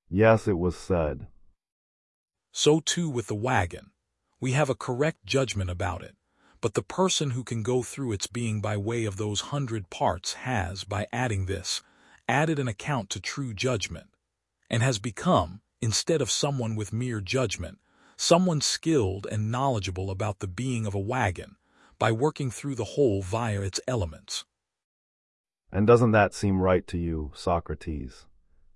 Yes, it was said. So too with the wagon. We have a correct judgment about it, but the person who can go through its being by way of those 100 parts has, by adding this, added an account to true judgment, and has become, instead of someone with mere judgment, someone skilled and knowledgeable about the being of a wagon, by working through the whole via its elements. And doesn't that seem right to you, Socrates?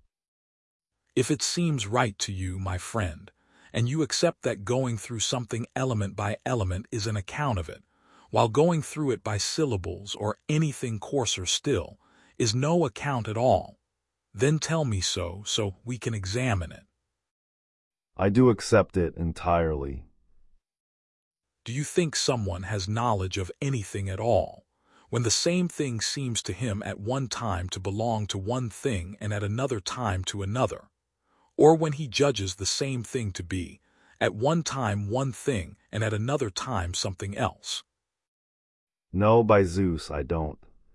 If it seems right to you, my friend, and you accept that going through something element by element is an account of it, while going through it by syllables or anything coarser still is no account at all, then tell me so we can examine it. I do accept it entirely. Do you think someone has knowledge of anything at all, when the same thing seems to him at one time to belong to one thing and at another time to another? Or when he judges the same thing to be, at one time one thing and at another time something else? No, by Zeus, I don't.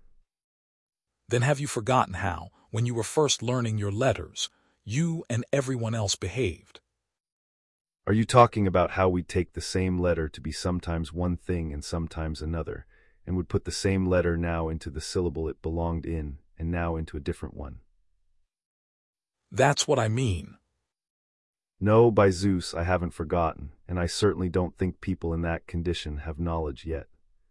Then have you forgotten how, when you were first learning your letters, you and everyone else behaved? Are you talking about how we take the same letter to be sometimes one thing and sometimes another, and would put the same letter now into the syllable it belonged in, and now into a different one? That's what I mean. No, by Zeus, I haven't forgotten, and I certainly don't think people in that condition have knowledge yet.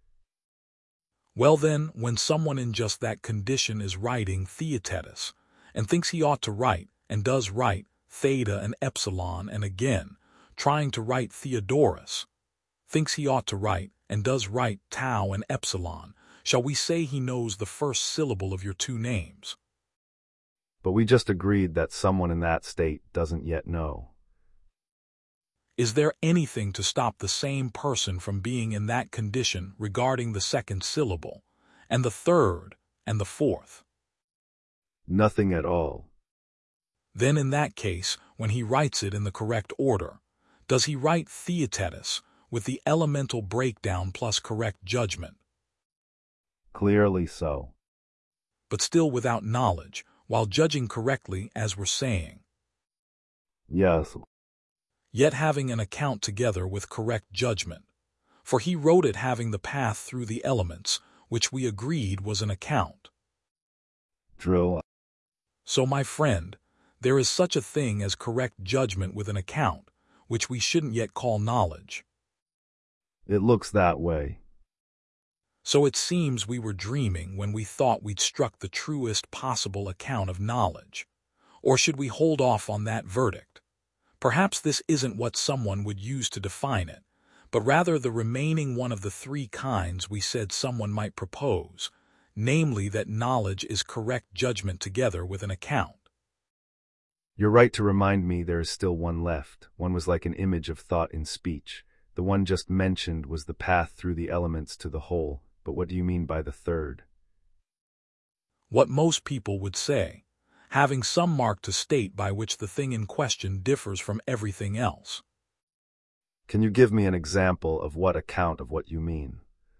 Well then, when someone in just that condition is writing Theaetetus, and thinks he ought to write, and does write, theta and epsilon, and again, trying to write Theodorus, thinks he ought to write, and does write tau and epsilon, shall we say he knows the first syllable of your two names? But we just agreed that someone in that state doesn't yet know. Is there anything to stop the same person from being in that condition regarding the second syllable, and the third, and the fourth? Nothing at all. Then in that case, when he writes it in the correct order, does he write Theaetetus with the elemental breakdown plus correct judgment? Clearly so. But still without knowledge, while judging correctly as we're saying. Yes. Yet having an account together with correct judgment. For he wrote it having the path through the elements, which we agreed was an account. Drill. So, my friend, there is such a thing as correct judgment with an account, which we shouldn't yet call knowledge. It looks that way. So it seems we were dreaming when we thought we'd struck the truest possible account of knowledge. Or should we hold off on that verdict? Perhaps this isn't what someone would use to define it, but rather the remaining one of the three kinds we said someone might propose, namely that knowledge is correct judgment together with an account. You're right to remind me there is still one left. One was like an image of thought in speech. The one just mentioned was the path through the elements to the whole. But what do you mean by the third? What most people would say, having some mark to state by which the thing in question differs from everything else. Can you give me an example of what account of what you mean?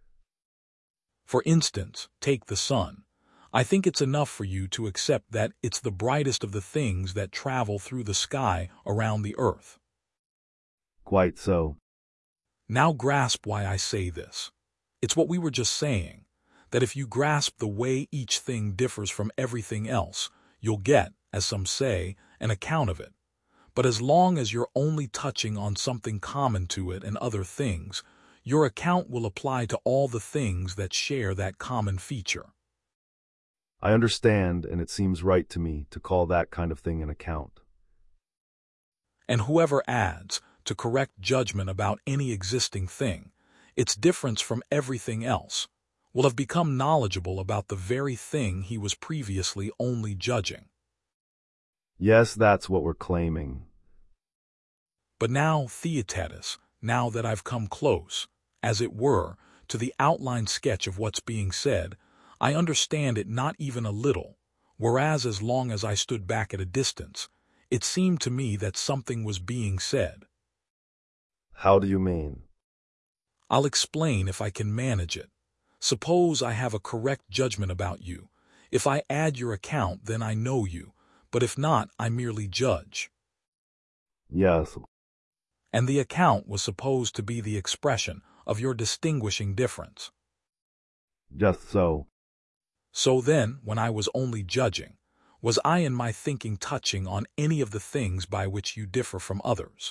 For instance, take the sun. I think it's enough for you to accept that it's the brightest of the things that travel through the sky around the earth. Quite so. Now grasp why I say this. It's what we were just saying, that if you grasp the way each thing differs from everything else, you'll get, as some say, an account of it. But as long as you're only touching on something common to it and other things, your account will apply to all the things that share that common feature. I understand, and it seems right to me to call that kind of thing an account. And whoever adds, to correct judgment about any existing thing, its difference from everything else, will have become knowledgeable about the very thing he was previously only judging. Yes, that's what we're claiming. But now, Theaetetus, now that I've come close, as it were, to the outline sketch of what's being said, I understand it not even a little, whereas as long as I stood back at a distance, it seemed to me that something was being said. How do you mean? I'll explain if I can manage it. Suppose I have a correct judgment about you. If I add your account, then I know you. but if not, I merely judge. Yes, And the account was supposed to be the expression of your distinguishing difference. just so. So then, when I was only judging, was I in my thinking touching on any of the things by which you differ from others?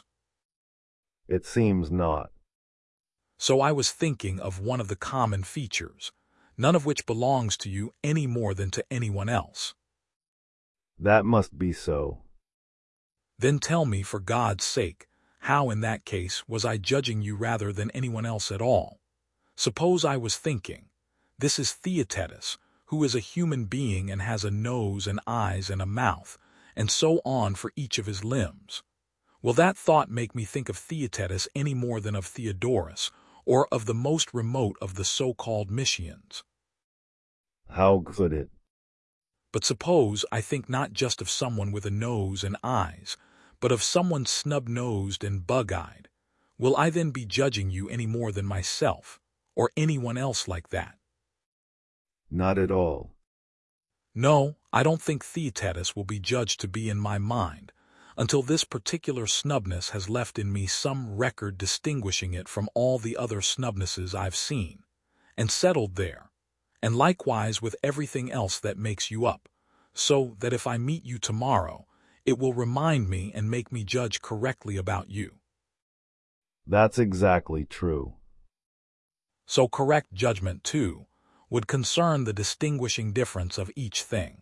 It seems not. So I was thinking of one of the common features, none of which belongs to you any more than to anyone else. That must be so. Then tell me, for God's sake, how in that case was I judging you rather than anyone else at all? Suppose I was thinking, this is Theaetetus, who is a human being and has a nose and eyes and a mouth, and so on for each of his limbs. Will that thought make me think of Theaetetus any more than of Theodorus, or of the most remote of the so-called Mysians? How could it? But suppose I think not just of someone with a nose and eyes, but of someone snub-nosed and bug-eyed. Will I then be judging you any more than myself, or anyone else like that? Not at all. No, I don't think Theaetetus will be judged to be in my mind, until this particular snubness has left in me some record distinguishing it from all the other snubnesses I've seen, and settled there, and likewise with everything else that makes you up, so that if I meet you tomorrow, it will remind me and make me judge correctly about you. That's exactly true. So correct judgment, too, would concern the distinguishing difference of each thing.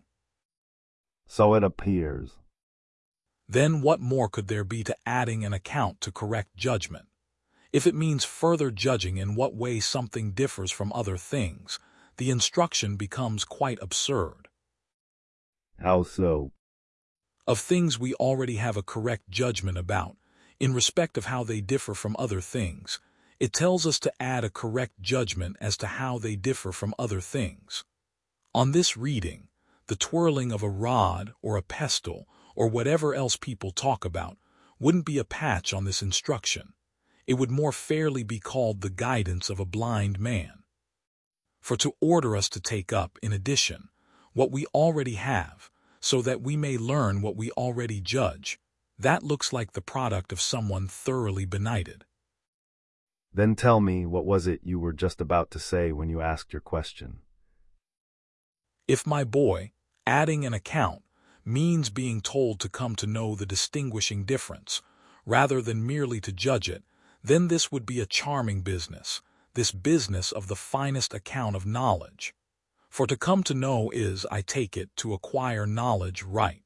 So it appears. Then what more could there be to adding an account to correct judgment? If it means further judging in what way something differs from other things, the instruction becomes quite absurd. How so? Of things we already have a correct judgment about, in respect of how they differ from other things, it tells us to add a correct judgment as to how they differ from other things. On this reading, the twirling of a rod or a pestle or whatever else people talk about wouldn't be a patch on this instruction. It would more fairly be called the guidance of a blind man. For to order us to take up, in addition, what we already have, so that we may learn what we already judge, that looks like the product of someone thoroughly benighted. Then tell me, what was it you were just about to say when you asked your question? If, my boy, adding an account means being told to come to know the distinguishing difference, rather than merely to judge it, then this would be a charming business, this business of the finest account of knowledge. For to come to know is, I take it, to acquire knowledge right.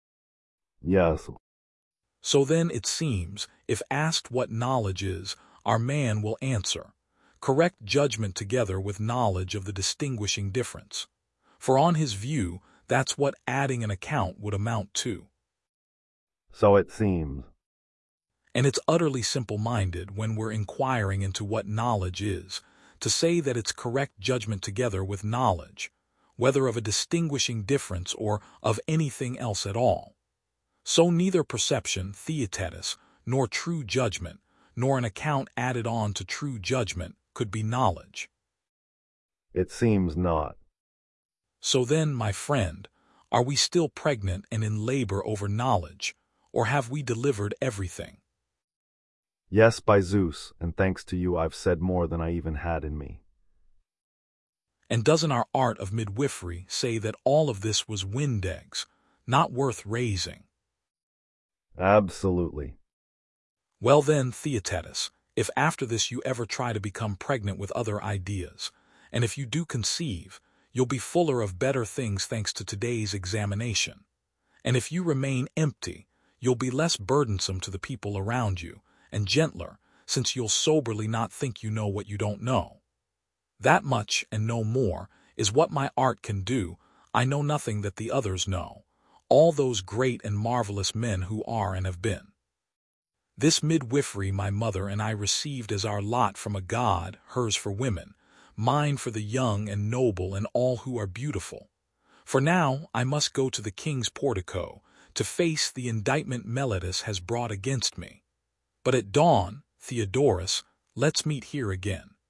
Yes. So then it seems, if asked what knowledge is, our man will answer, correct judgment together with knowledge of the distinguishing difference. For on his view, that's what adding an account would amount to. So it seems. And it's utterly simple-minded when we're inquiring into what knowledge is, to say that it's correct judgment together with knowledge, whether of a distinguishing difference or of anything else at all. So neither perception, Theaetetus, nor true judgment, nor an account added on to true judgment could be knowledge. It seems not. So then, my friend, are we still pregnant and in labor over knowledge, or have we delivered everything? Yes, by Zeus, and thanks to you I've said more than I even had in me. And doesn't our art of midwifery say that all of this was wind eggs, not worth raising? Absolutely. Well then, Theaetetus, if after this you ever try to become pregnant with other ideas, and if you do conceive, you'll be fuller of better things thanks to today's examination. And if you remain empty, you'll be less burdensome to the people around you, and gentler, since you'll soberly not think you know what you don't know. That much, and no more, is what my art can do. I know nothing that the others know, all those great and marvelous men who are and have been. This midwifery my mother and I received as our lot from a god, hers for women, mine for the young and noble and all who are beautiful. For now I must go to the king's portico to face the indictment Meletus has brought against me. But at dawn, Theodorus, let's meet here again.